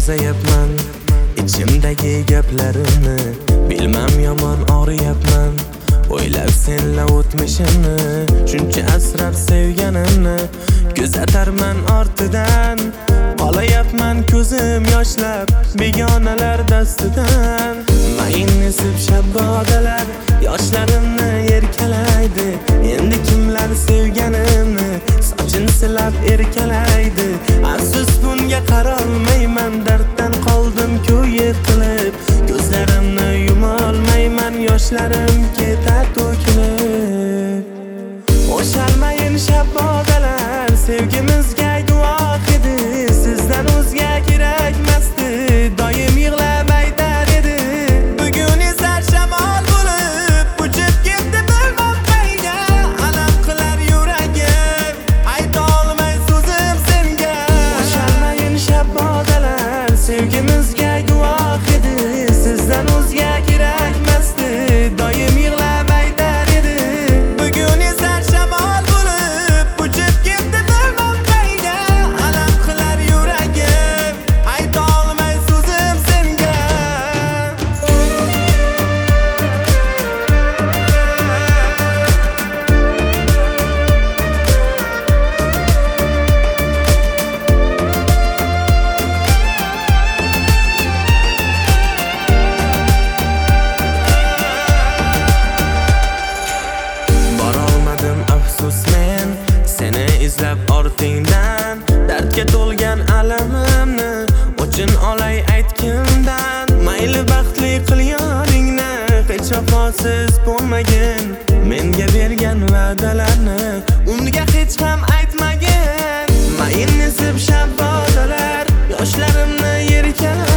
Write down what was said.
yozayapman ichimdagi gaplarimni, bilmam yomon og'riyapman. O'ylab senla o'tmishimni, shuncha asrab sevganimni kuzatarman ortidan. Qolayapman ko'zim yoshlab begonalar dastidan. Mayin nesib shabbodalar yoshlarimni erkalaydi. Endi kimlar sevganimni sochini silab erkalaydi. Afsus bunga qarolmayman, darddan qoldim-ku yiqilib. Ko'zlarimni yumolmayman, yoshlarim ketar to'kilib. O'shalmayin shabbodalar sevgimizga guvoh edi. Sizdan o'zga kerakmasdi, doim yig'lab aytar edi. Bugun esa shamol bo'lib uchib ketdi, bilmam qayga. Alam qilar yuragim, ayta olmay so'zim senga. O'shalmayin shabbodalar sevgimizga guvoh edi. Sizdan o'zga kerakmasdi, doim yig'lab aytar edi. Bugun esa shamol bo'lib uchib ketdi, bilmam qayga. Alam qilar yuragim, ayta olmay so'zim senga. Borolmadim afsus men seni izlab ortingdan. Dardga to'lgan alamimni o'chin olay aytgimdan. Mayli baxtli qil yoringni, hech vafosiz bo'lmagin. Menga bergan va'dalarni unga hech ham aytmagin. Mayin nesib shabbodalar yoshlarimni yerkalar